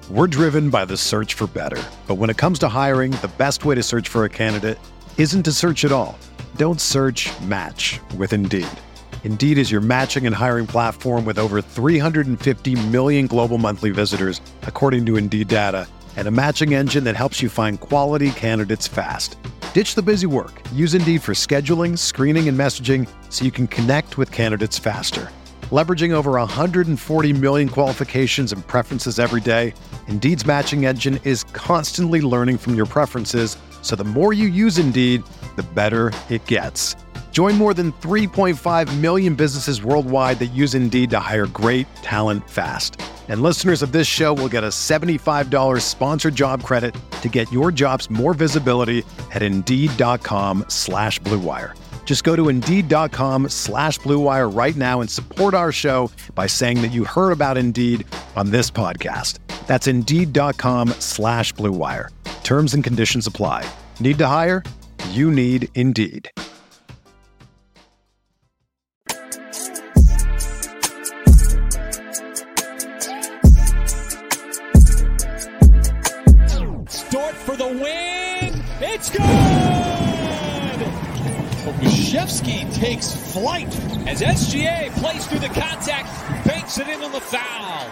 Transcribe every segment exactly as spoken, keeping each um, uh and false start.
We're driven by the search for better. But when it comes to hiring, the best way to search for a candidate isn't to search at all. Don't search, match with Indeed. Indeed is your matching and hiring platform with over three hundred fifty million global monthly visitors, according to Indeed data, and a matching engine that helps you find quality candidates fast. Ditch the busy work. Use Indeed for scheduling, screening, and messaging so you can connect with candidates faster. Leveraging over one hundred forty million qualifications and preferences every day, Indeed's matching engine is constantly learning from your preferences, so the more you use Indeed, the better it gets. Join more than three point five million businesses worldwide that use Indeed to hire great talent fast. And listeners of this show will get a seventy-five dollars sponsored job credit to get your jobs more visibility at Indeed.com slash Blue Wire. Just go to Indeed.com slash Blue Wire right now and support our show by saying that you heard about Indeed on this podcast. That's Indeed.com slash Blue Wire. Terms and conditions apply. Need to hire? You need Indeed. Dort for the win. It's good! Pokusevski takes flight as S G A plays through the contact, banks it in on the foul.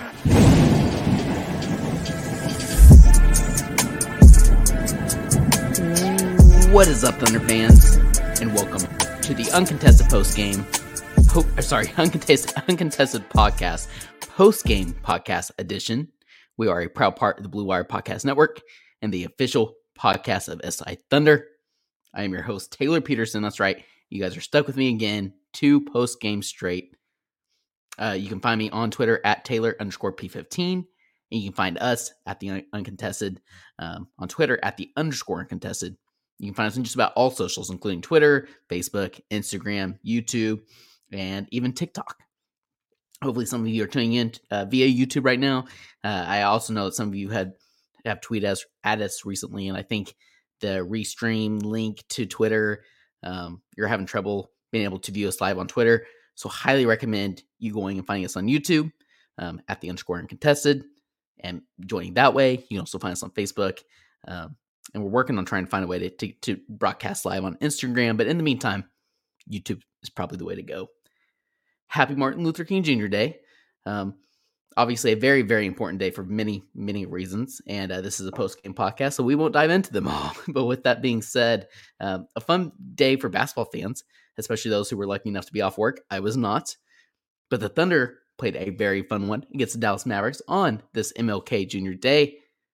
What is up, Thunder fans, and welcome to the uncontested post game. Po- sorry, uncontested uncontested podcast, post game podcast edition. We are a proud part of the Blue Wire Podcast Network and the official podcast of S I Thunder. I am your host, Taylor Peterson. That's right. You guys are stuck with me again, two post game straight. Uh, you can find me on Twitter at Taylor underscore P fifteen. And you can find us at the un- uncontested um, on Twitter at the underscore uncontested. You can find us on just about all socials, including Twitter, Facebook, Instagram, YouTube, and even TikTok. Hopefully some of you are tuning in uh, via YouTube right now. Uh, I also know that some of you had have tweeted us at us recently, and I think the restream link to Twitter, um, you're having trouble being able to view us live on Twitter. So highly recommend you going and finding us on YouTube um, at the underscore uncontested and joining that way. You can also find us on Facebook. Um, and we're working on trying to find a way to, to, to broadcast live on Instagram. But in the meantime, YouTube is probably the way to go. Happy Martin Luther King Junior Day. Um, obviously a very, very important day for many, many reasons. And uh, this is a post-game podcast, so we won't dive into them all. But with that being said, um, a fun day for basketball fans, especially those who were lucky enough to be off work. I was not. But the Thunder played a very fun one against the Dallas Mavericks on this M L K Junior Day,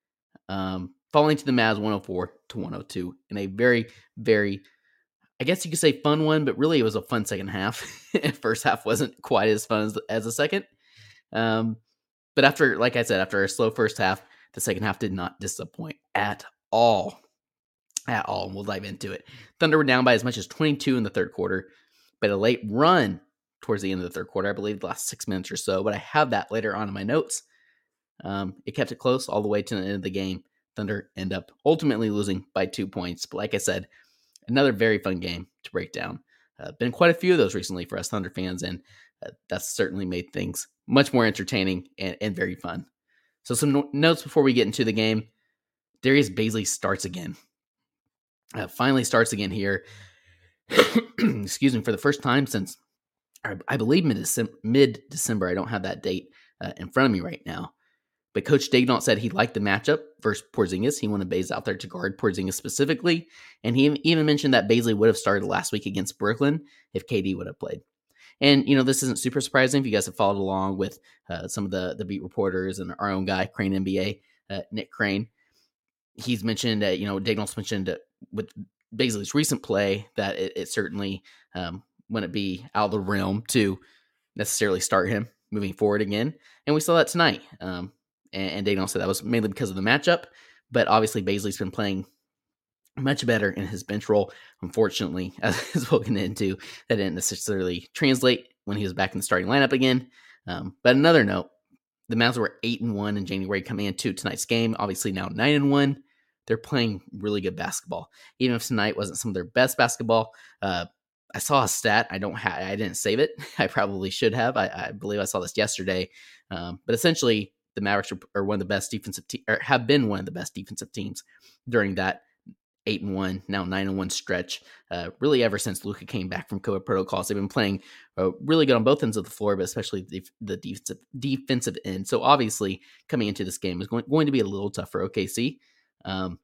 um, falling to the Mavs one oh four to one oh two in a very, very, I guess you could say fun one, but really it was a fun second half. First half wasn't quite as fun as, as the second. Um, but after, like I said, after a slow first half, the second half did not disappoint at all. At all. And we'll dive into it. Thunder were down by as much as twenty-two in the third quarter, but a late run towards the end of the third quarter, I believe the last six minutes or so, but I have that later on in my notes. Um, it kept it close all the way to the end of the game. Thunder end up ultimately losing by two points. But like I said, another very fun game to break down. Uh, been quite a few of those recently for us Thunder fans, and uh, that's certainly made things much more entertaining and, and very fun. So some no- notes before we get into the game. Darius Bazley starts again. Uh, finally starts again here. Excuse me, for the first time since I believe mid-December. I don't have that date uh, in front of me right now. But Coach Daigneault said he liked the matchup versus Porzingis. He wanted Bazley out there to guard Porzingis specifically. And he even mentioned that Bazley would have started last week against Brooklyn if K D would have played. And, you know, this isn't super surprising if you guys have followed along with uh, some of the, the beat reporters and our own guy, Crane N B A, uh, Nick Crane. He's mentioned, uh, you know, Daigneault's mentioned uh, with Bazley's recent play that it, it certainly um, – wouldn't be out of the realm to necessarily start him moving forward again. And we saw that tonight. Um, and, and Daigneault said that was mainly because of the matchup. But obviously, Bazley's been playing much better in his bench role. Unfortunately, as we'll get into, that didn't necessarily translate when he was back in the starting lineup again. Um, but another note, the Mavs were eight and one in January coming into tonight's game. Obviously, now nine and one. They're playing really good basketball. Even if tonight wasn't some of their best basketball, uh, I saw a stat. I don't have. I didn't save it. I probably should have. I, I believe I saw this yesterday. Um, but essentially, the Mavericks are, are one of the best defensive te- or have been one of the best defensive teams during that eight and one, now nine and one stretch. Uh, really, ever since Luka came back from COVID protocols, they've been playing uh, really good on both ends of the floor, but especially the, the defensive defensive end. So obviously, coming into this game is going, going to be a little tough for O K C. Um,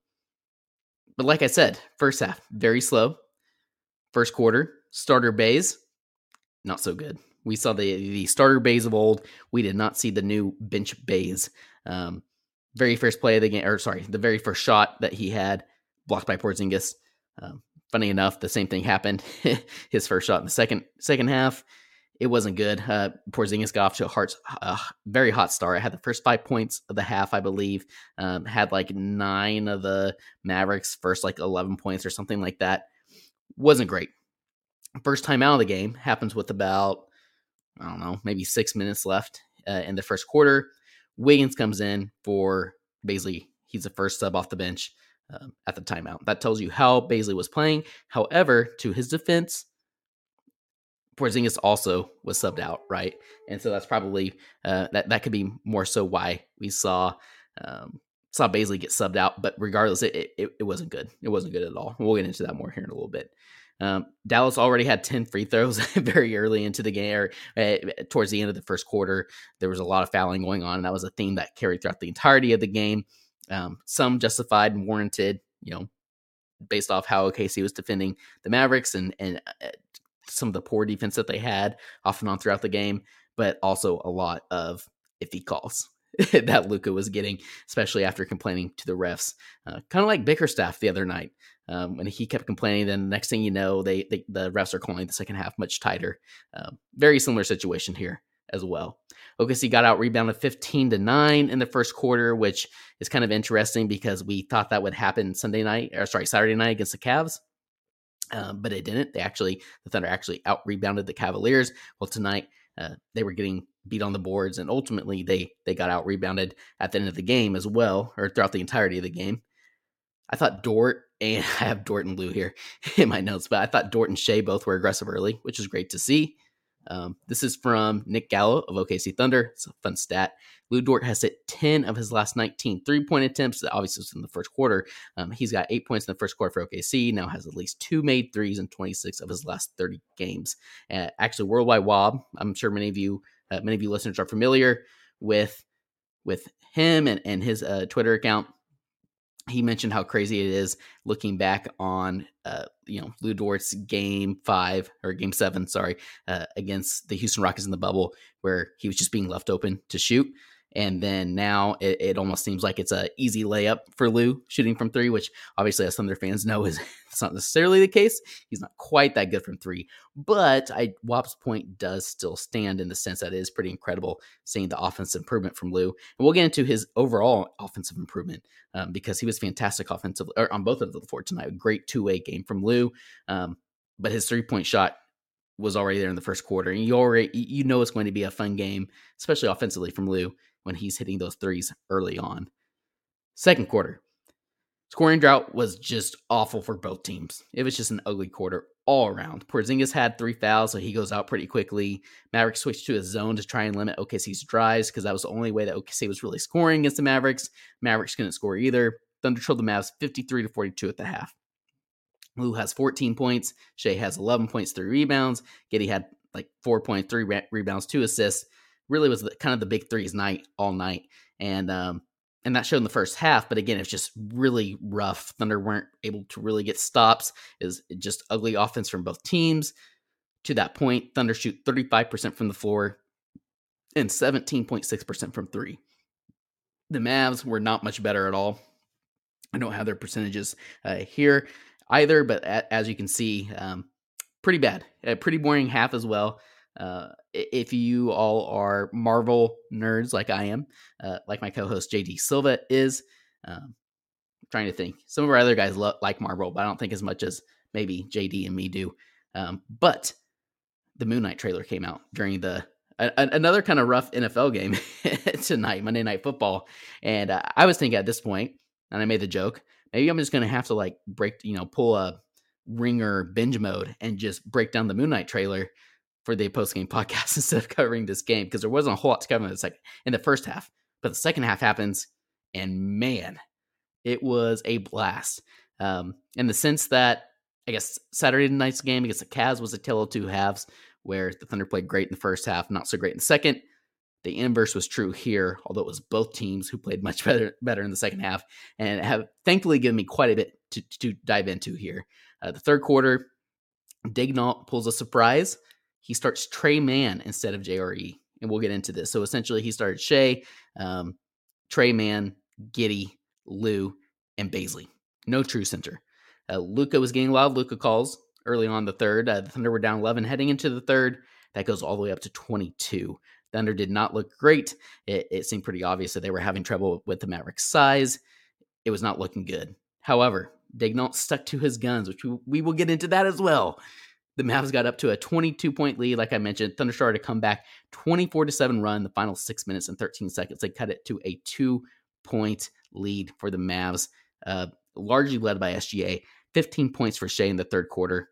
but like I said, first half very slow. First quarter, starter Bays, not so good. We saw the the starter Bays of old. We did not see the new bench Bays. Um, very first play of the game, or sorry, the very first shot that he had, blocked by Porzingis. Um, funny enough, the same thing happened. His first shot in the second second half, it wasn't good. Uh, Porzingis got off to a hard, uh, very hot start. I had the first five points of the half, I believe. Um, had like nine of the Mavericks' first like eleven points or something like that. Wasn't great. First time out of the game happens with about, I don't know, maybe six minutes left uh, in the first quarter. Wiggins comes in for Bazley. He's the first sub off the bench. Um, at the timeout. That tells you how Bazley was playing. However, to his defense, Porzingis also was subbed out, right? And so that's probably, uh, that, that could be more so why we saw um, saw Bazley get subbed out. But regardless, it, it, it wasn't good. It wasn't good at all. We'll get into that more here in a little bit. Um, Dallas already had ten free throws very early into the game, or uh, towards the end of the first quarter. There was a lot of fouling going on, and that was a theme that carried throughout the entirety of the game. Um, some justified and warranted, you know, based off how O K C was defending the Mavericks and and uh, some of the poor defense that they had off and on throughout the game, but also a lot of iffy calls that Luka was getting, especially after complaining to the refs. Uh, kind of like Bickerstaff the other night. Um, when he kept complaining, then the next thing you know, they, they the refs are calling the second half much tighter. Uh, very similar situation here as well. O K C got out rebounded fifteen to nine in the first quarter, which is kind of interesting because we thought that would happen Sunday night, or sorry, Saturday night against the Cavs. Um, but it didn't. They actually, the Thunder actually out rebounded the Cavaliers. Well, tonight uh, they were getting beat on the boards, and ultimately they they got out rebounded at the end of the game as well, or throughout the entirety of the game. I thought Dort, and I have Dort and Lou here in my notes, but I thought Dort and Shea both were aggressive early, which is great to see. Um, this is from Nick Gallo of O K C Thunder. It's a fun stat. Lou Dort has hit ten of his last nineteen three-point attempts. That obviously was in the first quarter. Um, he's got eight points in the first quarter for O K C. Now has at least two made threes in twenty-six of his last thirty games. Uh, actually, Worldwide Wob, I'm sure many of you, uh, many of you listeners are familiar with with him and, and his uh, Twitter account. He mentioned how crazy it is looking back on, uh, you know, Lou Dort's game five or game seven, sorry, uh, against the Houston Rockets in the bubble, where he was just being left open to shoot. And then now it, it almost seems like it's an easy layup for Lou shooting from three, which obviously, as Thunder fans know, is it's not necessarily the case. He's not quite that good from three. But I, Wop's point does still stand in the sense that it is pretty incredible seeing the offensive improvement from Lou. And we'll get into his overall offensive improvement um, because he was fantastic offensively or on both of the floor tonight. A great two-way game from Lou. Um, but his three-point shot was already there in the first quarter. And you already you know it's going to be a fun game, especially offensively from Lou, when he's hitting those threes early on. Second quarter, scoring drought was just awful for both teams. It was just an ugly quarter all around. Porzingis had three fouls, so he goes out pretty quickly. Mavericks switched to a zone to try and limit O K C's drives because that was the only way that O K C was really scoring against the Mavericks. Mavericks couldn't score either. Thunder trailed the Mavs fifty-three to forty-two at the half. Lou has fourteen points. Shea has eleven points, three rebounds. Giddey had like four points, three re- rebounds, two assists. Really was the, kind of the big threes night all night. And um, and that showed in the first half. But again, it's just really rough. Thunder weren't able to really get stops. It was just ugly offense from both teams. To that point, Thunder shoot thirty-five percent from the floor and seventeen point six percent from three. The Mavs were not much better at all. I don't have their percentages uh, here either, but a- as you can see, um, pretty bad. A pretty boring half as well. Uh, if you all are Marvel nerds like I am, uh, like my co-host J D Silva is, um, I'm trying to think. Some of our other guys lo- like Marvel, but I don't think as much as maybe J D and me do. Um, but the Moon Knight trailer came out during the a, another kind of rough N F L game tonight, Monday Night Football, and uh, I was thinking at this point, and I made the joke, maybe I'm just going to have to like break, you know, pull a Ringer binge mode and just break down the Moon Knight trailer for the post-game podcast instead of covering this game, because there wasn't a whole lot to cover in the second, in the first half. But the second half happens, and man, it was a blast. Um, in the sense that, I guess, Saturday night's game against the Cavs was a tale of two halves, where the Thunder played great in the first half, not so great in the second. The inverse was true here, although it was both teams who played much better better in the second half, and have thankfully given me quite a bit to, to dive into here. Uh, the third quarter, Daigneault pulls a surprise. He starts Tre Mann instead of J R E, and we'll get into this. So essentially, he started Shai, um, Tre Mann, Giddey, Lou, and Bazley. No true center. Uh, Luka was getting a lot of Luka calls early on in the third. Uh, the Thunder were down eleven heading into the third. That goes all the way up to twenty-two. Thunder did not look great. It, it seemed pretty obvious that they were having trouble with the Mavericks' size. It was not looking good. However, Daigneault stuck to his guns, which we, we will get into that as well. The Mavs got up to a twenty-two point lead, like I mentioned. Thunder started to come back, twenty-four to seven run, the final six minutes and thirteen seconds. They cut it to a two-point lead for the Mavs, uh, largely led by S G A. fifteen points for Shai in the third quarter.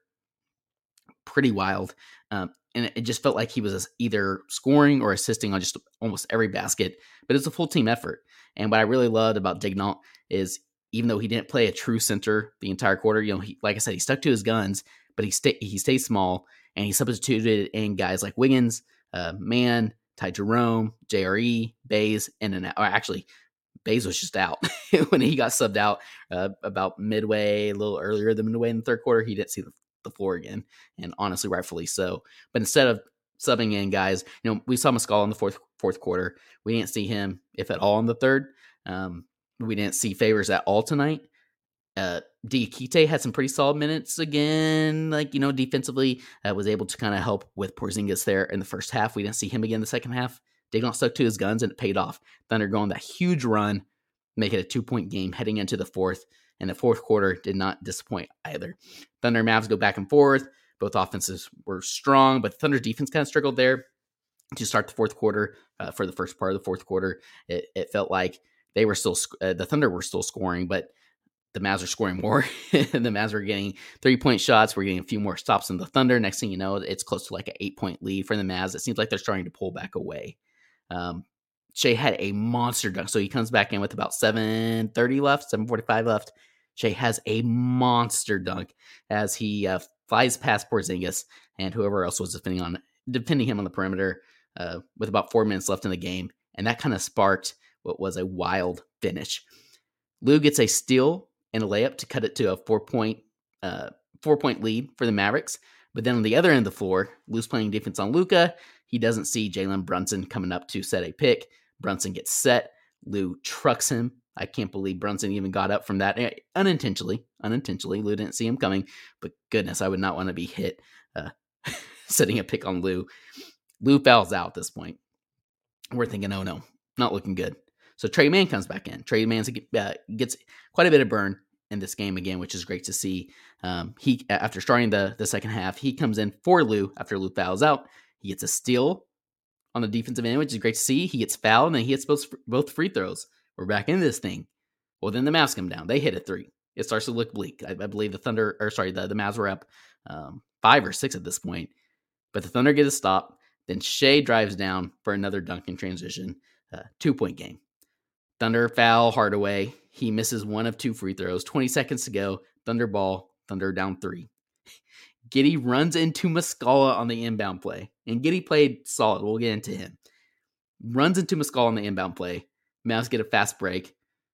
Pretty wild. Um, and it just felt like he was either scoring or assisting on just almost every basket. But it's a full team effort. And what I really loved about Daigneault is, even though he didn't play a true center the entire quarter, you know, he, like I said, he stuck to his guns, but he stayed he stayed small, and he substituted in guys like Wiggins, uh, Mann, Ty Jerome, J R E, Baze, and then or actually Baze was just out when he got subbed out uh, about midway, a little earlier than midway in the third quarter. He didn't see the, the floor again, and honestly, rightfully so. But instead of subbing in guys, you know, we saw Muscala in the fourth fourth quarter. We didn't see him, if at all, in the third. Um, we didn't see Favors at all tonight. Uh, Diakite had some pretty solid minutes again, like, you know, defensively, uh, was able to kind of help with Porzingis there in the first half. We didn't see him again in the second half. Daigneault stuck to his guns, and it paid off. Thunder going that huge run, make it a two-point game heading into the fourth, and the fourth quarter did not disappoint either. Thunder and Mavs go back and forth. Both offenses were strong, but the Thunder defense kind of struggled there to start the fourth quarter. Uh, for the first part of the fourth quarter, it, it felt like they were still, uh, the Thunder were still scoring, but the Mavs are scoring more. The Mavs are getting three-point shots. We're getting a few more stops than the Thunder. Next thing you know, it's close to like an eight-point lead for the Mavs. It seems like they're starting to pull back away. Um, Shai had a monster dunk, so he comes back in with about seven thirty left, seven forty-five left. Shai has a monster dunk as he uh, flies past Porzingis and whoever else was defending on defending him on the perimeter uh, with about four minutes left in the game, and that kind of sparked what was a wild finish. Lou gets a steal and a layup to cut it to a four-point uh, four-point lead for the Mavericks. But then on the other end of the floor, Lou's playing defense on Luka. He doesn't see Jalen Brunson coming up to set a pick. Brunson gets set. Lou trucks him. I can't believe Brunson even got up from that. Unintentionally. Unintentionally. Lou didn't see him coming. But goodness, I would not want to be hit uh, setting a pick on Lou. Lou fouls out at this point. We're thinking, oh no, not looking good. So Tre Mann comes back in. Tre Mann uh, gets quite a bit of burn in this game again, which is great to see. Um, he after starting the, the second half, he comes in for Lou after Lou fouls out. He gets a steal on the defensive end, which is great to see. He gets fouled, and then he hits both, both free throws. We're back in this thing. Well, then the Mavs come down. They hit a three. It starts to look bleak. I, I believe the Thunder, or sorry, the, the Mavs were up um, five or six at this point. But the Thunder get a stop. Then Shai drives down for another dunk in transition. Uh, two-point game. Thunder foul Hardaway. He misses one of two free throws. twenty seconds to go. Thunder ball. Thunder down three. Giddey runs into Muscala on the inbound play. And Giddey played solid. We'll get into him. Runs into Muscala on the inbound play. Mavs get a fast break.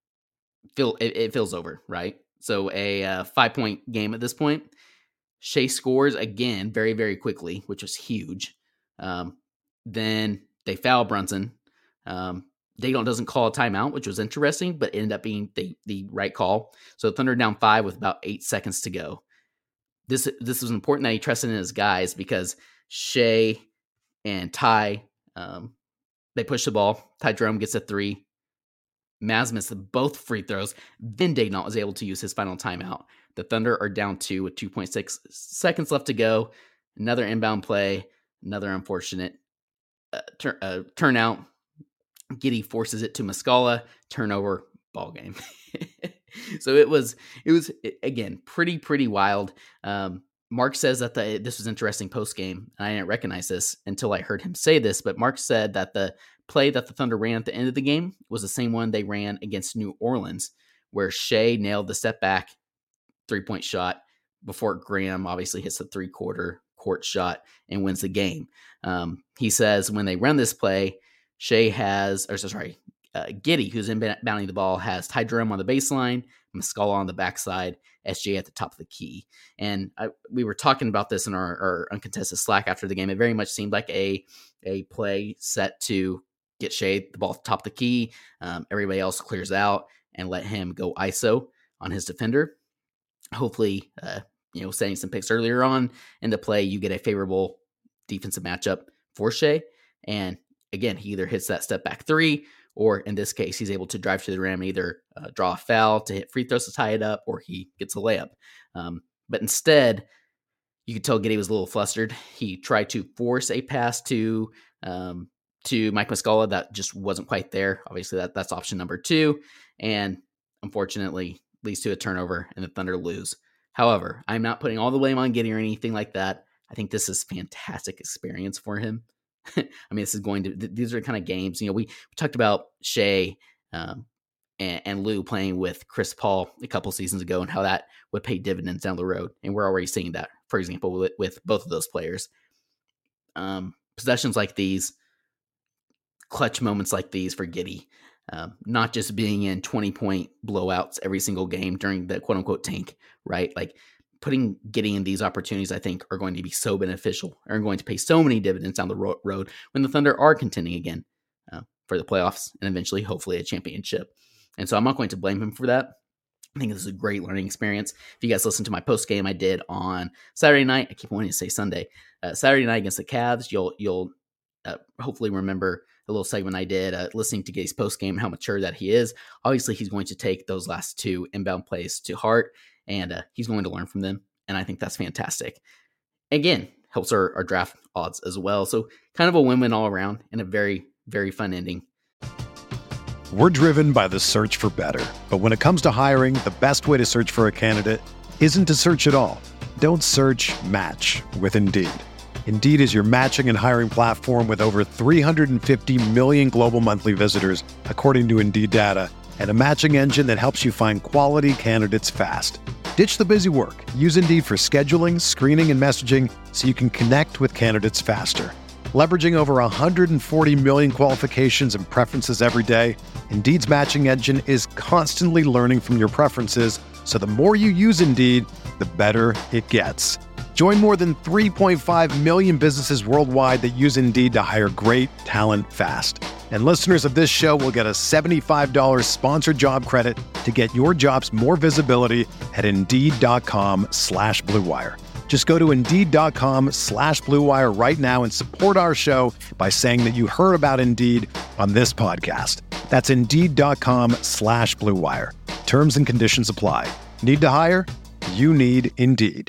Feel it, it feels over, right? So a uh, five-point game at this point. Shai scores again very, very quickly, which was huge. Um, then they foul Brunson. Um, Daigneault doesn't call a timeout, which was interesting, but ended up being the, the right call. So Thunder down five with about eight seconds to go. This this was important that he trusted in his guys because Shai and Ty, um, they push the ball. Ty Jerome gets a three. Mavs missed both free throws. Then Daigneault was able to use his final timeout. The Thunder are down two with two point six seconds left to go. Another inbound play. Another unfortunate uh, tur- uh, turnout. Giddey forces it to Muscala. Turnover. Ball game. So it was, it was again, pretty, pretty wild. Um, Mark says that the, this was interesting post-game, and I didn't recognize this until I heard him say this, but Mark said that the play that the Thunder ran at the end of the game was the same one they ran against New Orleans, where Shea nailed the step back three-point shot before Graham obviously hits the three-quarter court shot and wins the game. Um, he says when they run this play, Shea has, or sorry, uh, Giddey, who's inbounding the ball, has Ty Jerome on the baseline, Muscala on the backside, S G A at the top of the key. And I, we were talking about this in our, our uncontested Slack after the game. It very much seemed like a, a play set to get Shea the ball at the top of the key. Um, everybody else clears out and let him go I S O on his defender. Hopefully, uh, you know, setting some picks earlier on in the play, you get a favorable defensive matchup for Shea. And again, he either hits that step back three, or in this case, he's able to drive to the rim, either uh, draw a foul to hit free throws to tie it up, or he gets a layup. Um, but instead, you could tell Giddey was a little flustered. He tried to force a pass to um, to Mike Muscala that just wasn't quite there. Obviously, that that's option number two, and unfortunately leads to a turnover, and the Thunder lose. However, I'm not putting all the blame on Giddey or anything like that. I think this is fantastic experience for him. I mean, this is going to, these are the kind of games, you know, we, we talked about Shea um, and, and Lou playing with Chris Paul a couple seasons ago and how that would pay dividends down the road. And we're already seeing that, for example, with, with both of those players. Um, possessions like these, clutch moments like these for Giddey, um, not just being in twenty point blowouts every single game during the quote unquote tank, right? Like, putting Giddey in these opportunities, I think, are going to be so beneficial, are going to pay so many dividends down the ro- road when the Thunder are contending again uh, for the playoffs and eventually, hopefully, a championship. And so I'm not going to blame him for that. I think this is a great learning experience. If you guys listen to my post game I did on Saturday night, I keep wanting to say Sunday, uh, Saturday night against the Cavs, you'll you'll uh, hopefully remember a little segment I did uh, listening to Giddey's post game, how mature that he is. Obviously, he's going to take those last two inbound plays to heart, and uh, he's going to learn from them. And I think that's fantastic. Again, helps our, our draft odds as well. So kind of a win-win all around and a very, very fun ending. We're driven by the search for better. But when it comes to hiring, the best way to search for a candidate isn't to search at all. Don't search, match with Indeed. Indeed is your matching and hiring platform with over three hundred fifty million global monthly visitors, according to Indeed data, and a matching engine that helps you find quality candidates fast. Ditch the busy work. Use Indeed for scheduling, screening, and messaging so you can connect with candidates faster. Leveraging over one hundred forty million qualifications and preferences every day, Indeed's matching engine is constantly learning from your preferences, so the more you use Indeed, the better it gets. Join more than three point five million businesses worldwide that use Indeed to hire great talent fast. And listeners of this show will get a seventy-five dollars sponsored job credit to get your jobs more visibility at Indeed.com slash Blue Wire. Just go to Indeed.com slash Blue Wire right now and support our show by saying that you heard about Indeed on this podcast. That's Indeed.com slash Blue Wire. Terms and conditions apply. Need to hire? You need Indeed.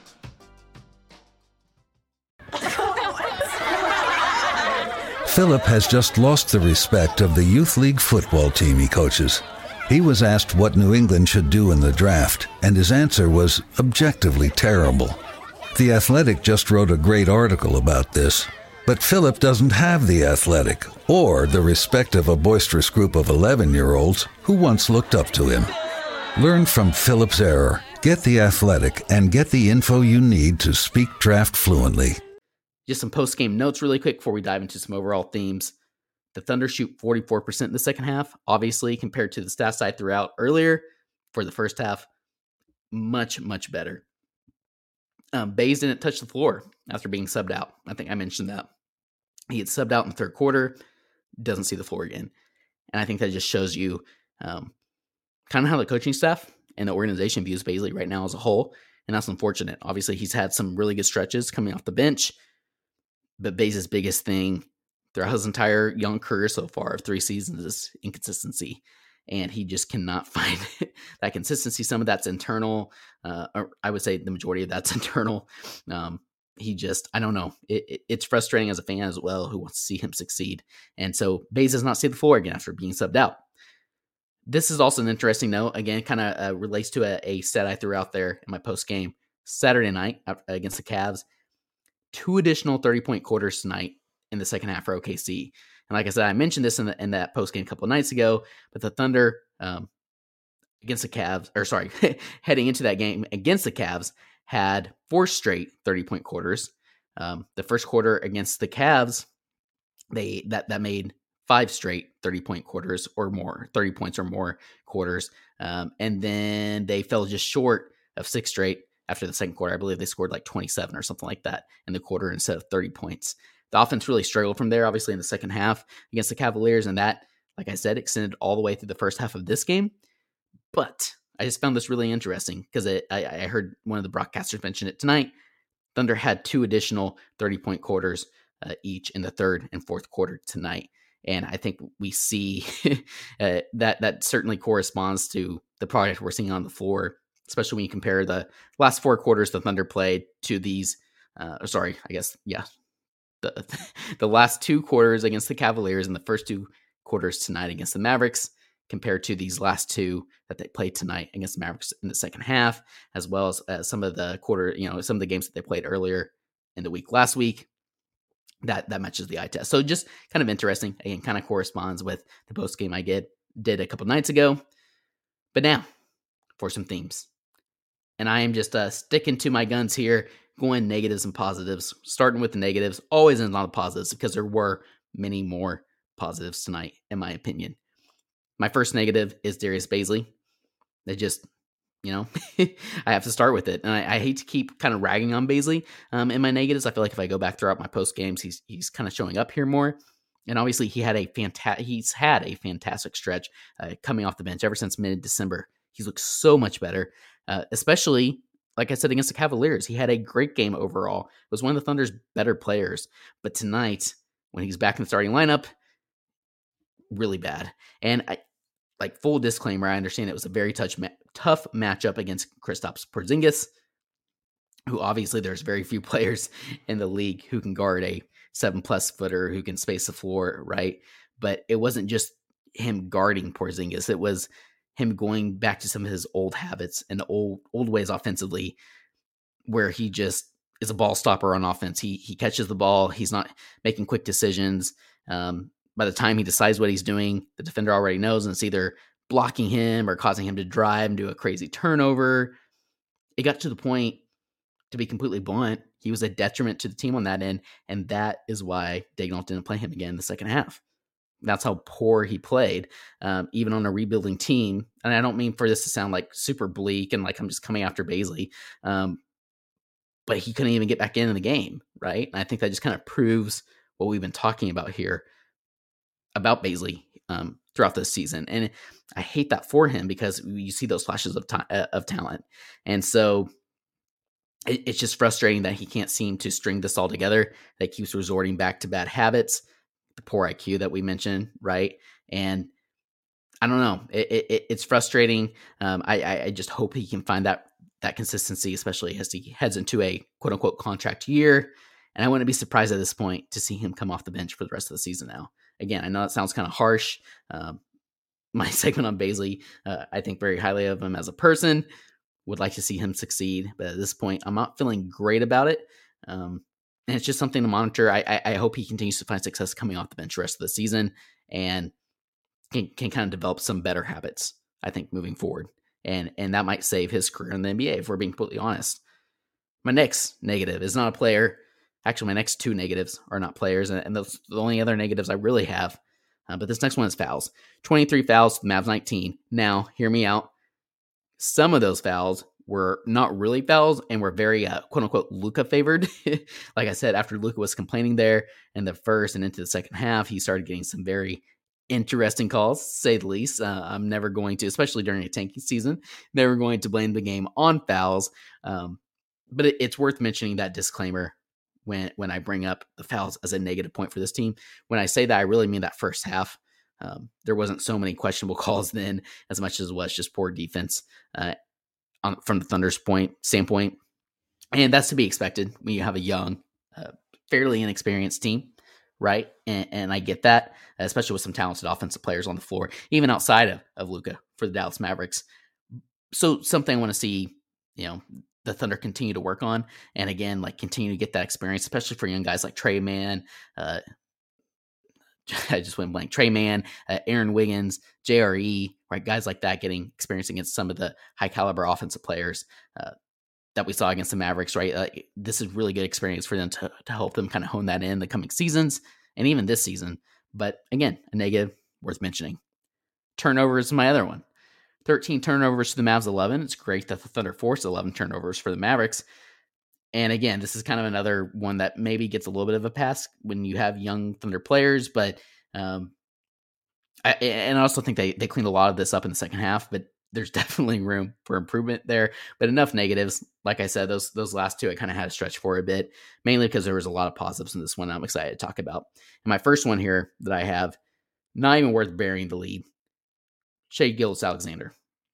Philip has just lost the respect of the youth league football team he coaches. He was asked what New England should do in the draft, and his answer was objectively terrible. The Athletic just wrote a great article about this, but Philip doesn't have the Athletic or the respect of a boisterous group of eleven-year-olds who once looked up to him. Learn from Philip's error, get the Athletic, and get the info you need to speak draft fluently. Just some post-game notes really quick before we dive into some overall themes. The Thunder shoot forty-four percent in the second half. Obviously, compared to the stats I threw out earlier for the first half, much, much better. Um, Baze didn't touch the floor after being subbed out. I think I mentioned that. He had subbed out in the third quarter, doesn't see the floor again. And I think that just shows you um, kind of how the coaching staff and the organization views Bazley right now as a whole. And that's unfortunate. Obviously, he's had some really good stretches coming off the bench. But Baze's biggest thing throughout his entire young career so far of three seasons is inconsistency. And he just cannot find that consistency. Some of that's internal. Uh, or I would say the majority of that's internal. Um, he just, I don't know. It, it, it's frustrating as a fan as well who wants to see him succeed. And so Baze does not see the floor again after being subbed out. This is also an interesting note. Again, kind of uh, relates to a, a stat I threw out there in my post game. Saturday night against the Cavs. Two additional thirty-point quarters tonight in the second half for O K C. And like I said, I mentioned this in, the, in that postgame a couple of nights ago, but the Thunder um, against the Cavs, or sorry, heading into that game against the Cavs, had four straight thirty-point quarters. Um, the first quarter against the Cavs, they that that made five straight thirty-point quarters or more, thirty points or more quarters. Um, and then they fell just short of six straight after the second quarter. I believe they scored like twenty-seven or something like that in the quarter instead of thirty points. The offense really struggled from there, obviously, in the second half against the Cavaliers. And that, like I said, extended all the way through the first half of this game. But I just found this really interesting because I, I heard one of the broadcasters mention it tonight. Thunder had two additional thirty-point quarters uh, each in the third and fourth quarter tonight. And I think we see uh, that that certainly corresponds to the product we're seeing on the floor, especially when you compare the last four quarters the Thunder played to these, uh, sorry, I guess, yeah, the, the last two quarters against the Cavaliers and the first two quarters tonight against the Mavericks, compared to these last two that they played tonight against the Mavericks in the second half, as well as uh, some of the quarter, you know, some of the games that they played earlier in the week last week. That that matches the eye test. So just kind of interesting. Again, kind of corresponds with the post game I did, did a couple nights ago. But now for some themes. And I am just uh, sticking to my guns here, going negatives and positives, starting with the negatives, always ends on the positives because there were many more positives tonight, in my opinion. My first negative is Darius Bazley. They just, you know, I have to start with it. And I, I hate to keep kind of ragging on Bazley um, in my negatives. I feel like if I go back throughout my post games, he's he's kind of showing up here more. And obviously he had a fanta- he's had a fantastic stretch uh, coming off the bench ever since mid-December. He's looked so much better, uh, especially, like I said, against the Cavaliers. He had a great game overall. Was one of the Thunder's better players. But tonight, when he's back in the starting lineup, really bad. And I, like, full disclaimer, I understand it was a very tough, ma- tough matchup against Kristaps Porzingis, who obviously there's very few players in the league who can guard a seven-plus footer who can space the floor, right? But it wasn't just him guarding Porzingis. It was him going back to some of his old habits and old old ways offensively, where he just is a ball stopper on offense. He he catches the ball. He's not making quick decisions. Um, by the time he decides what he's doing, the defender already knows, and it's either blocking him or causing him to drive and do a crazy turnover. It got to the point, to be completely blunt, he was a detriment to the team on that end, and that is why Daigneault didn't play him again in the second half. That's how poor he played, um, even on a rebuilding team. And I don't mean for this to sound like super bleak and like I'm just coming after Bazley, um, but he couldn't even get back in the game, right? And I think that just kind of proves what we've been talking about here about Bazley um, throughout this season. And I hate that for him because you see those flashes of, ta- of talent. And so it, it's just frustrating that he can't seem to string this all together, that keeps resorting back to bad habits, the poor I Q that we mentioned, right? And I don't know. It, it, it's frustrating. Um, I, I just hope he can find that that consistency, especially as he heads into a quote-unquote contract year. And I wouldn't be surprised at this point to see him come off the bench for the rest of the season now. Again, I know that sounds kind of harsh. Um, my segment on Bazley, uh, I think very highly of him as a person. Would like to see him succeed. But at this point, I'm not feeling great about it. Um, And it's just something to monitor. I, I I hope he continues to find success coming off the bench the rest of the season and can, can kind of develop some better habits, I think, moving forward. And and that might save his career in the N B A, if we're being completely honest. My next negative is not a player. Actually, my next two negatives are not players, and, and those are the only other negatives I really have. Uh, but this next one is fouls. twenty-three fouls, Mavs nineteen. Now, hear me out. Some of those fouls were not really fouls and were very uh, quote-unquote Luka favored. Like I said, after Luka was complaining there in the first and into the second half, he started getting some very interesting calls, to say the least. Uh, I'm never going to, especially during a tanking season, never going to blame the game on fouls. Um, but it, it's worth mentioning that disclaimer when, when I bring up the fouls as a negative point for this team. When I say that, I really mean that first half. Um, there wasn't so many questionable calls then as much as it was just poor defense uh, on, from the Thunder's point standpoint. And that's to be expected when you have a young, uh, fairly inexperienced team, right? And, and I get that, especially with some talented offensive players on the floor, even outside of, of Luka for the Dallas Mavericks. So something I want to see, you know, the Thunder continue to work on. And again, like continue to get that experience, especially for young guys like Tre Mann. Uh, I just went blank. Tre Mann, uh, Aaron Wiggins, J R E, right? Guys like that getting experience against some of the high caliber offensive players uh, that we saw against the Mavericks, right? Uh, this is really good experience for them to, to help them kind of hone that in the coming seasons and even this season. But again, a negative worth mentioning. Turnovers is my other one. thirteen turnovers to the Mavs, eleven. It's great that the Thunder forced eleven turnovers for the Mavericks. And again, this is kind of another one that maybe gets a little bit of a pass when you have young Thunder players, but um, I, and I also think they, they cleaned a lot of this up in the second half, but there's definitely room for improvement there, but enough negatives. Like I said, those, those last two, I kind of had to stretch for a bit, mainly because there was a lot of positives in this one I'm excited to talk about. And my first one here that I have, not even worth burying the lead, Shai Gilgeous-Alexander.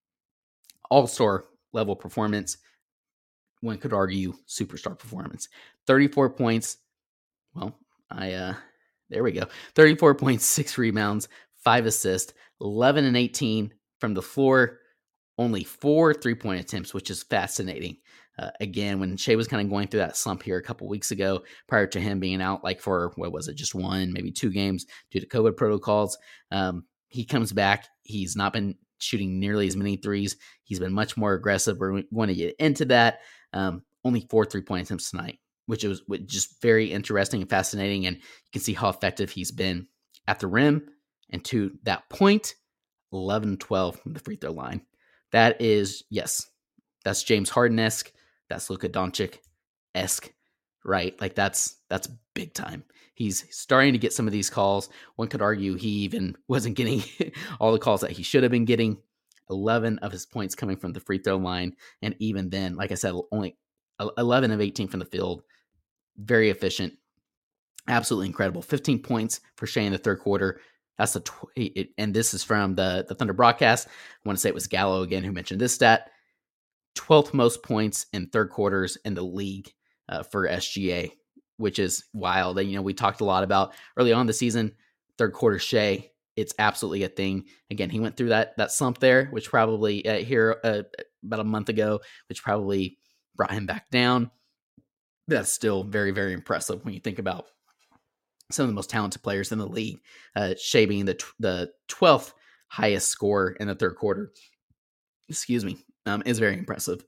All-star level performance. One could argue superstar performance. thirty-four points. Well, I, uh, there we go. thirty-four points, six rebounds, five assists, eleven and eighteen from the floor. Only four three-point attempts, which is fascinating. Uh, again, when Shai was kind of going through that slump here a couple weeks ago, prior to him being out like for, what was it, just one, maybe two games due to COVID protocols, um, he comes back. He's not been shooting nearly as many threes. He's been much more aggressive. We're going to get into that. Um, only four three-point attempts tonight, which was just very interesting and fascinating. And you can see how effective he's been at the rim. And to that point, eleven twelve from the free throw line. That is, yes, that's James Harden-esque. That's Luka Doncic-esque, right? Like that's that's big time. He's starting to get some of these calls. One could argue he even wasn't getting all the calls that he should have been getting. eleven of his points coming from the free throw line. And even then, like I said, only eleven of eighteen from the field. Very efficient. Absolutely incredible. fifteen points for Shai in the third quarter. That's the tw- it, and this is from the, the Thunder broadcast. I want to say it was Gallo again who mentioned this stat. twelfth most points in third quarters in the league uh, for S G A, which is wild. And, you know, we talked a lot about early on in the season, third quarter Shai. It's absolutely a thing. Again, he went through that that slump there, which probably uh, here uh, about a month ago, which probably brought him back down. That's still very, very impressive when you think about some of the most talented players in the league. Uh, Shai being the the twelfth highest scorer in the third quarter. Excuse me, um, is very impressive.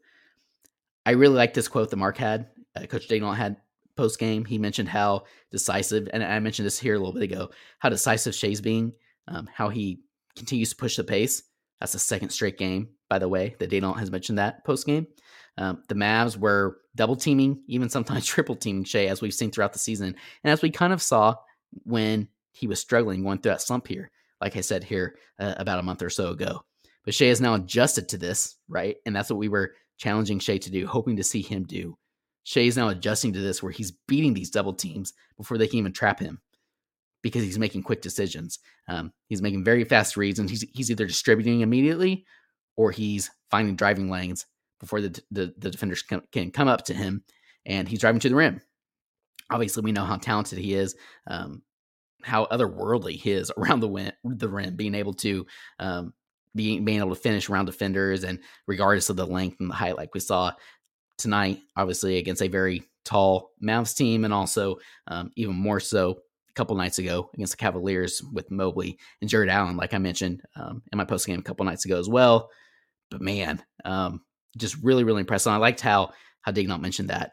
I really like this quote that Mark had. Uh, Coach Daigneault had post game. He mentioned how decisive, and I mentioned this here a little bit ago, how decisive Shai's being. Um, how he continues to push the pace. That's the second straight game, by the way, that Daigneault has mentioned that post-game. Um, the Mavs were double-teaming, even sometimes triple-teaming Shai, as we've seen throughout the season. And as we kind of saw when he was struggling, going through that slump here, like I said here uh, about a month or so ago. But Shai has now adjusted to this, right? And that's what we were challenging Shai to do, hoping to see him do. Shai is now adjusting to this where he's beating these double teams before they can even trap him, because he's making quick decisions. Um, he's making very fast reads, and he's he's either distributing immediately or he's finding driving lanes before the the, the defenders can, can come up to him, and he's driving to the rim. Obviously, we know how talented he is, um, how otherworldly he is around the, win, the rim, being able to um, being being able to finish around defenders, and regardless of the length and the height, like we saw tonight, obviously against a very tall Mavs team, and also um, even more so couple nights ago against the Cavaliers with Mobley and Jared Allen, like I mentioned um, in my post game a couple nights ago as well. But man, um, just really, really impressed. And I liked how how Daigneault mentioned that.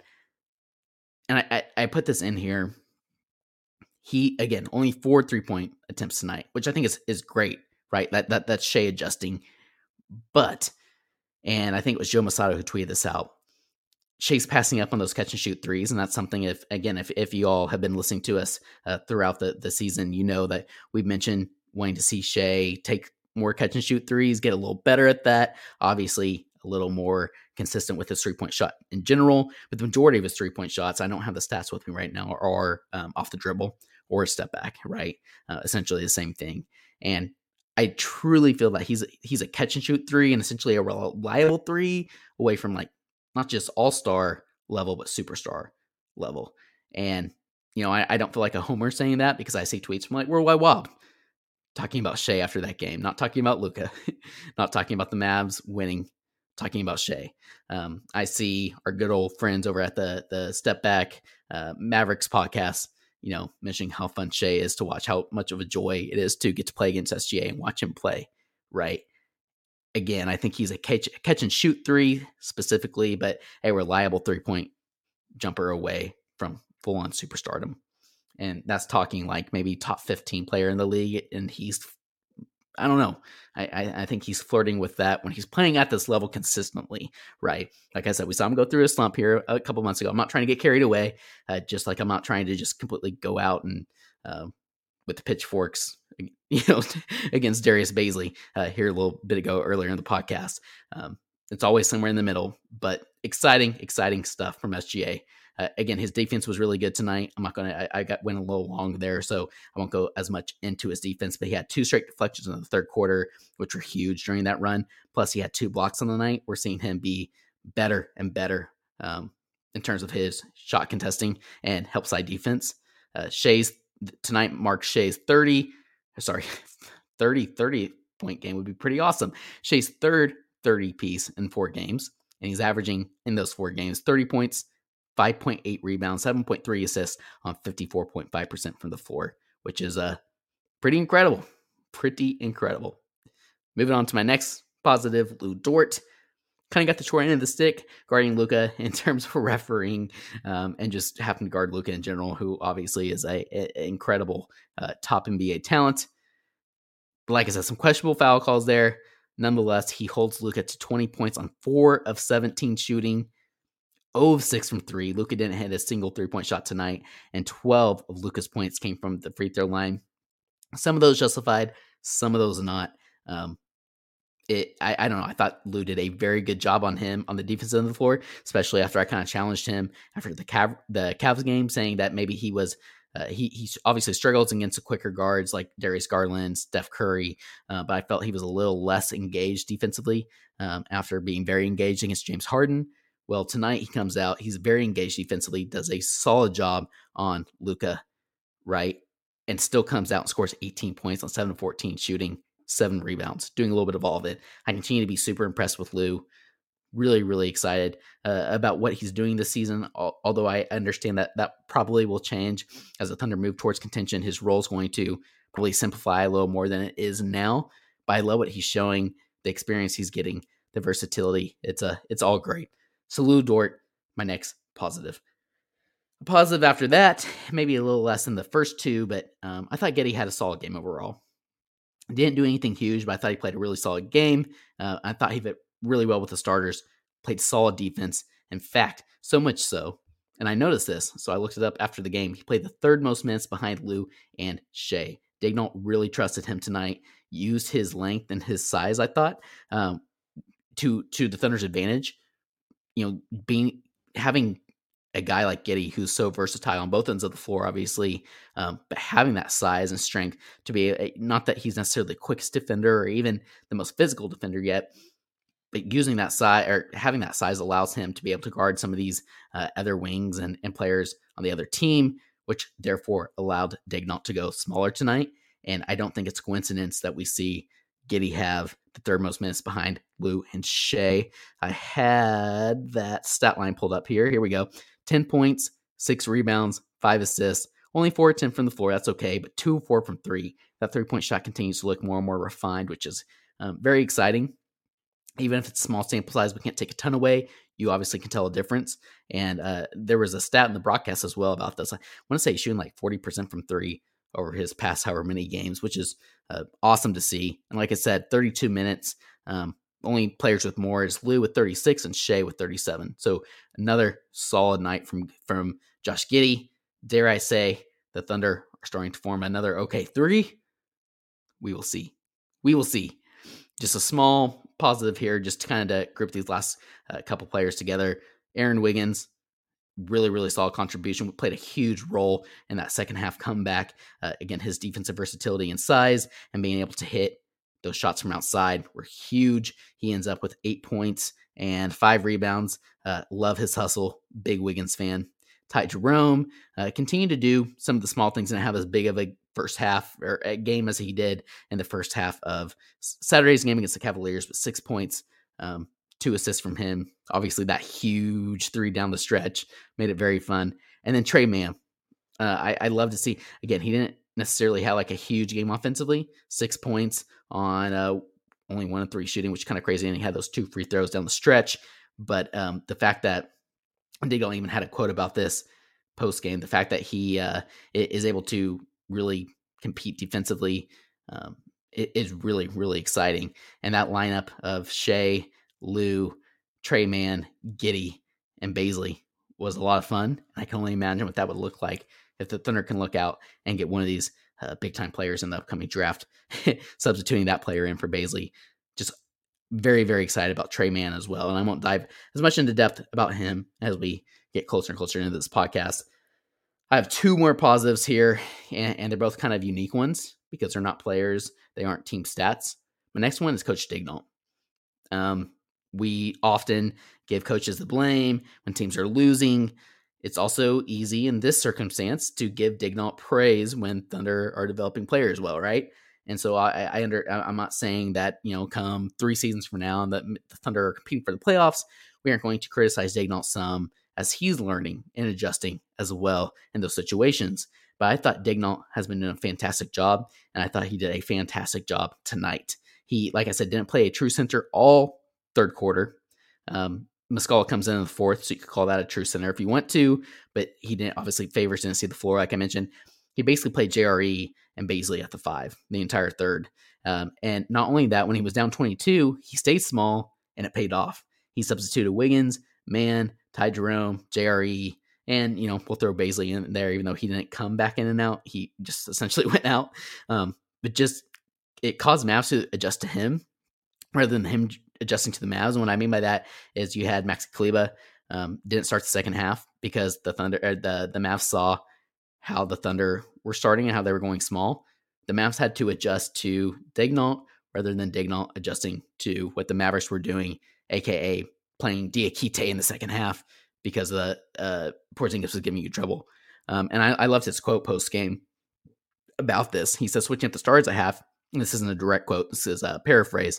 And I, I, I put this in here. He again only four three point attempts tonight, which I think is is great, right? That that that's Shai adjusting. But and I think it was Joe Masato who tweeted this out. Shai's passing up on those catch and shoot threes. And that's something, if again, if, if you all have been listening to us uh, throughout the, the season, you know that we've mentioned wanting to see Shai take more catch and shoot threes, get a little better at that. Obviously, a little more consistent with his three-point shot in general. But the majority of his three-point shots, I don't have the stats with me right now, are um, off the dribble or a step back, right? Uh, essentially the same thing. And I truly feel that he's, he's a catch and shoot three, and essentially a reliable three away from like, not just all-star level, but superstar level. And, you know, I, I don't feel like a homer saying that, because I see tweets from like Worldwide Wob talking about Shai after that game, not talking about Luka, not talking about the Mavs winning, talking about Shai. Um, I see our good old friends over at the the Step Back uh, Mavericks podcast, you know, mentioning how fun Shai is to watch, how much of a joy it is to get to play against S G A and watch him play, right? Again, I think he's a catch, catch and shoot three specifically, but a reliable three-point jumper away from full-on superstardom. And that's talking like maybe top fifteen player in the league, and he's I don't know. I, I, I think he's flirting with that when he's playing at this level consistently, right? Like I said, we saw him go through a slump here a couple months ago. I'm not trying to get carried away, uh, just like I'm not trying to just completely go out and uh, with the pitchforks, you know, against Darius Bazley uh, here a little bit ago earlier in the podcast. Um, it's always somewhere in the middle, but exciting, exciting stuff from S G A. Uh, again, his defense was really good tonight. I'm not going to, I got went a little long there, so I won't go as much into his defense, but he had two straight deflections in the third quarter, which were huge during that run. Plus he had two blocks on the night. We're seeing him be better and better um, in terms of his shot contesting and help side defense. Uh, Shai's tonight marked Shai's thirty, sorry, thirty, thirty point game would be pretty awesome. Shai's third thirty piece in four games, and he's averaging in those four games thirty points, five point eight rebounds, seven point three assists on fifty-four point five percent from the floor, which is uh, pretty incredible. Pretty incredible. Moving on to my next positive, Lu Dort. Kind of got the short end of the stick guarding Luka in terms of refereeing um, and just having to guard Luka in general, who obviously is a, a incredible uh, top N B A talent. But like I said, some questionable foul calls there. Nonetheless, he holds Luka to twenty points on four of seventeen shooting. zero of six from three. Luka didn't hit a single three-point shot tonight, and twelve of Luka's points came from the free throw line. Some of those justified, some of those not. Um, it, I, I don't know. I thought Lu did a very good job on him on the defensive end of the floor, especially after I kind of challenged him after the Cav, the Cavs game, saying that maybe he was uh, he he obviously struggles against the quicker guards like Darius Garland, Steph Curry, uh, but I felt he was a little less engaged defensively um, after being very engaged against James Harden. Well, tonight he comes out, he's very engaged defensively, does a solid job on Luka, right? And still comes out and scores eighteen points on seven of fourteen shooting, seven rebounds, doing a little bit of all of it. I continue to be super impressed with Lu. Really, really excited uh, about what he's doing this season, although I understand that that probably will change as the Thunder move towards contention. His role is going to probably simplify a little more than it is now, but I love what he's showing, the experience he's getting, the versatility. It's a, it's all great. So Lu Dort, my next positive. A positive after that, maybe a little less than the first two, but um, I thought Giddey had a solid game overall. Didn't do anything huge, but I thought he played a really solid game. Uh, I thought he fit really well with the starters, played solid defense. In fact, so much so, and I noticed this, so I looked it up after the game, he played the third most minutes behind Lu and Shai. Daigneault really trusted him tonight, used his length and his size, I thought, um, to to the Thunder's advantage. You know, being having a guy like Giddey who's so versatile on both ends of the floor, obviously, um, but having that size and strength to be a, not that he's necessarily the quickest defender or even the most physical defender yet, but using that size or having that size allows him to be able to guard some of these uh, other wings and, and players on the other team, which therefore allowed Daigneault to go smaller tonight. And I don't think it's a coincidence that we see Giddey have the third most minutes behind Lu and Shai. I had that stat line pulled up here. Here we go. ten points, six rebounds, five assists, only four of ten from the floor. That's okay, but two of four from three. That three-point shot continues to look more and more refined, which is um, very exciting. Even if it's a small sample size, we can't take a ton away. You obviously can tell a difference. And uh, there was a stat in the broadcast as well about this. I want to say he's shooting like forty percent from three over his past however many games, which is uh, awesome to see. And like I said, thirty-two minutes. Um, only players with more is Lu with thirty-six and Shai with thirty-seven. So another solid night from, from Josh Giddey. Dare I say the Thunder are starting to form another okay three? We will see. We will see. Just a small positive here, just to kind of group these last uh, couple players together. Aaron Wiggins, really, really solid contribution. Played a huge role in that second half comeback. Uh, again, his defensive versatility and size and being able to hit those shots from outside were huge. He ends up with eight points and five rebounds. Uh, love his hustle. Big Wiggins fan. Ty Jerome uh, continued to do some of the small things and have as big of a first half or a game as he did in the first half of Saturday's game against the Cavaliers, with six points, um, two assists from him. Obviously, that huge three down the stretch made it very fun. And then Tre Mann, uh, I, I love to see, again, he didn't necessarily have like a huge game offensively, six points on uh, only one and three shooting, which is kind of crazy. And he had those two free throws down the stretch. But um, the fact that Daigneault even had a quote about this post game, the fact that he uh, is able to really compete defensively um, is really, really exciting. And that lineup of Shai, Lou, Tre Mann, Giddey, and Bazley was a lot of fun. I can only imagine what that would look like if the Thunder can look out and get one of these uh, big-time players in the upcoming draft, substituting that player in for Bazley. Just very, very excited about Tre Mann as well. And I won't dive as much into depth about him as we get closer and closer into this podcast. I have two more positives here, and, and they're both kind of unique ones because they're not players. They aren't team stats. My next one is Coach Daigneault. Um, we often give coaches the blame when teams are losing. It's also easy in this circumstance to give Daigneault praise when Thunder are developing players well, right? And so I, I under I'm not saying that, you know, come three seasons from now that the Thunder are competing for the playoffs, we aren't going to criticize Daigneault some as he's learning and adjusting as well in those situations. But I thought Daigneault has been doing a fantastic job, and I thought he did a fantastic job tonight. He, like I said, didn't play a true center all third quarter. Um, Muscala comes in in the fourth, so you could call that a true center if you want to, but he didn't, obviously, Favors didn't see the floor, like I mentioned. He basically played J R E and Bazley at the five the entire third. Um, and not only that, when he was down twenty-two, he stayed small, and it paid off. He substituted Wiggins, Mann, Ty Jerome, J R E, and, you know, we'll throw Bazley in there, even though he didn't come back in and out. He just essentially went out. Um, but just, it caused Mavs to adjust to him rather than him adjusting to the Mavs. And what I mean by that is you had Maxi Kleber um, didn't start the second half because the Thunder, or the, the Mavs saw how the Thunder were starting and how they were going small. The Mavs had to adjust to Daigneault rather than Daigneault adjusting to what the Mavericks were doing, a k a playing Diakite in the second half because the uh, Porzingis was giving you trouble. Um, and I, I loved his quote post-game about this. He says, switching up the stars at half, and this isn't a direct quote, this is a paraphrase.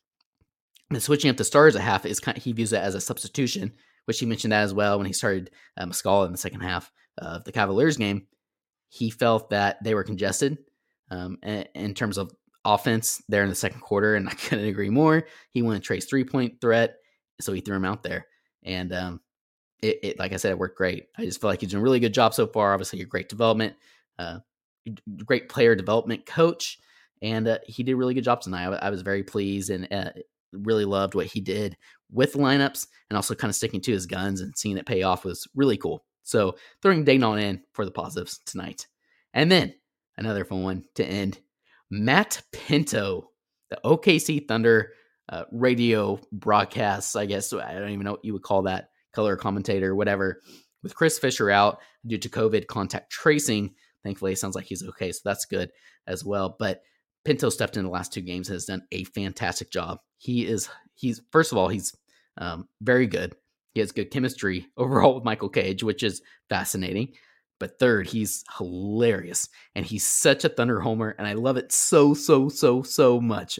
And switching up the stars at half is kind of, he views it as a substitution, which he mentioned that as well when he started uh, Muscala in the second half of the Cavaliers game. He felt that they were congested um, in, in terms of offense there in the second quarter, and I couldn't agree more. He wanted Tre's three-point threat, so he threw him out there. And um, it, it, like I said, it worked great. I just feel like he's doing a really good job so far. Obviously, a great development, uh, great player development coach, and uh, he did a really good job tonight. I, I was very pleased and uh, really loved what he did with lineups, and also kind of sticking to his guns and seeing it pay off was really cool. So throwing Daigneault in for the positives tonight. And then another fun one to end. Matt Pinto, the O K C Thunder uh, radio broadcasts, I guess. I don't even know what you would call that, color commentator, whatever. With Chris Fisher out due to COVID contact tracing, thankfully it sounds like he's okay, so that's good as well. But Pinto stepped in the last two games and has done a fantastic job. He is, he's first of all, he's um, very good. He has good chemistry overall with Michael Cage, which is fascinating. But third, he's hilarious. And he's such a Thunder homer. And I love it so, so, so, so much.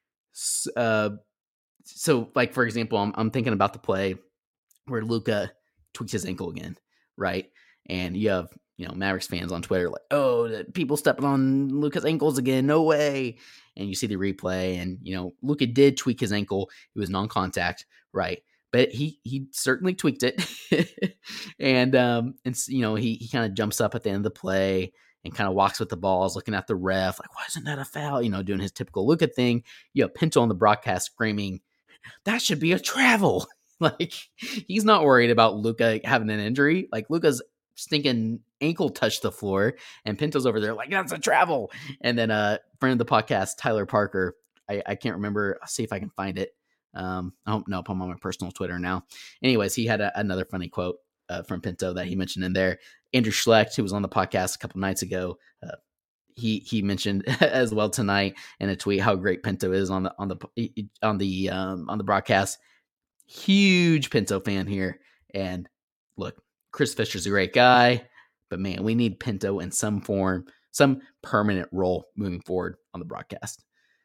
Uh, so, like, for example, I'm, I'm thinking about the play where Luka tweaked his ankle again, right? And you have, you know, Mavericks fans on Twitter like, oh, people stepping on Luka's ankles again. No way. And you see the replay. And, you know, Luka did tweak his ankle. It was non-contact, right? But he he certainly tweaked it, and um and you know he he kind of jumps up at the end of the play and kind of walks with the balls, looking at the ref like, why isn't that a foul? You know, doing his typical Luka thing. You have Pinto on the broadcast screaming, that should be a travel. Like, he's not worried about Luka having an injury. Like, Luka's stinking ankle touched the floor, and Pinto's over there like, that's a travel. And then uh friend of the podcast, Tyler Parker, I, I can't remember. I'll see if I can find it. Um, I don't know if I'm on my personal Twitter now. Anyways, he had a, another funny quote uh, from Pinto that he mentioned in there. Andrew Schlecht, who was on the podcast a couple nights ago, uh, he he mentioned as well tonight in a tweet how great Pinto is on the on the on the um, on the broadcast. Huge Pinto fan here, and look, Chris Fisher's a great guy, but man, we need Pinto in some form, some permanent role moving forward on the broadcast.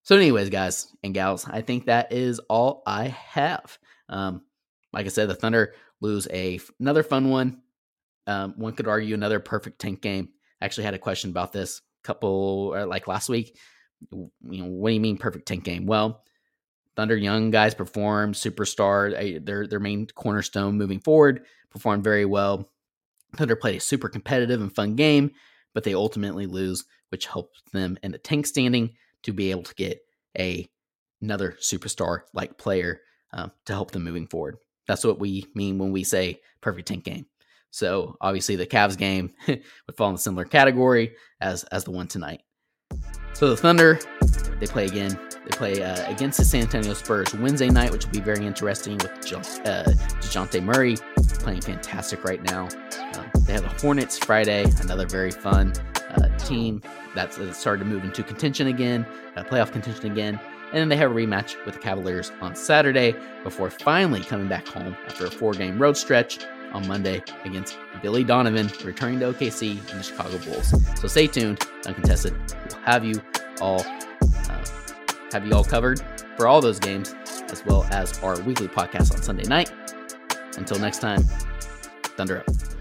So anyways, guys and gals, I think that is all I have. Um, like I said, the Thunder lose a another fun one. Um, one could argue another perfect tank game. I actually had a question about this couple, or like last week. You know, what do you mean perfect tank game? Well, Thunder young guys performed, superstar, their their main cornerstone moving forward, performed very well. Thunder played a super competitive and fun game, but they ultimately lose, which helps them in the tank standing to be able to get a another superstar-like player um, to help them moving forward. That's what we mean when we say perfect tank game. So obviously the Cavs game would fall in a similar category as as the one tonight. So the Thunder, they play again. They play uh, against the San Antonio Spurs Wednesday night, which will be very interesting with John, uh, DeJounte Murray playing fantastic right now. Um, they have the Hornets Friday, another very fun uh, team that's uh, started to move into contention again, uh, playoff contention again. And then they have a rematch with the Cavaliers on Saturday before finally coming back home after a four-game road stretch on Monday against Billy Donovan, returning to O K C and the Chicago Bulls. So stay tuned. Uncontested will have you all uh, have you all covered for all those games, as well as our weekly podcast on Sunday night. Until next time, Thunder up.